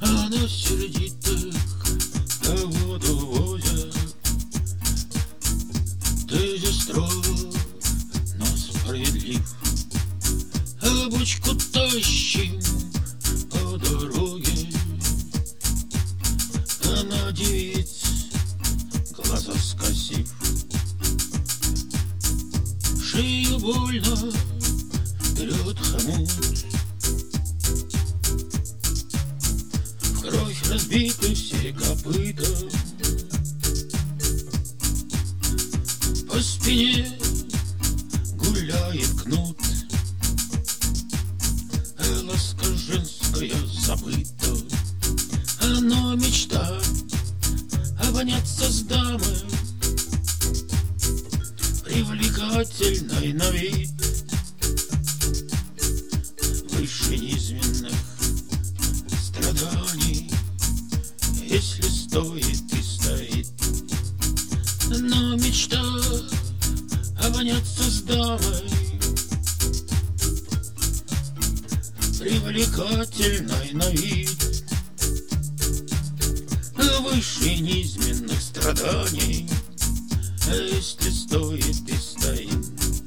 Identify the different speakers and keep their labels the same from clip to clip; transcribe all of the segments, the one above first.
Speaker 1: А на сердитых воду возят. Ты здесь строг, но справедлив. А бочку тащим по дороге. А на девиц глаза скосив. Шею больно берет хомут. В кровь разбиты все копыта. По спине гуляет кнут. Ласка женская забыта. Но мечта обоняться с дамой, привлекательной на вид, выше низменных страданий, если стоит и стоит. Но мечта обоняться с дамой, привлекательной на вид, выше низменных страданий, если стоит и стоит.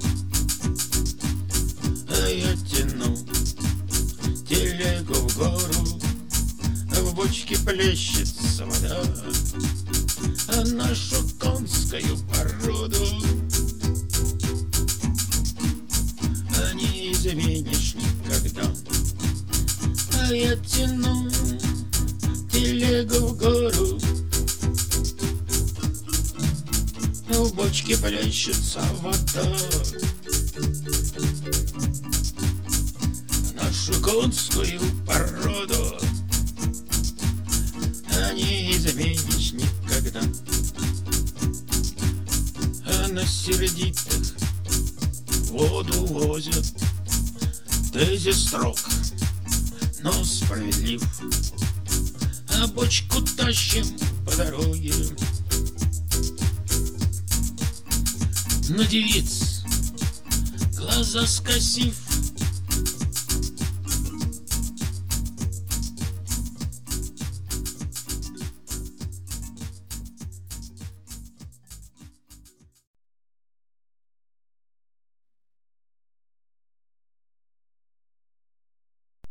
Speaker 1: А я тяну телегу в гору, в бочке плещется вода. А нашу конскую породу не изменишь никогда. А я тяну телегу в гору, в бочке плещется вода. Нашу конскую породу не изменишь никогда. А на сердитых воду возят. Ты здесь строг, но справедлив. А бочку тащим по дороге. На девиц глаза скосив.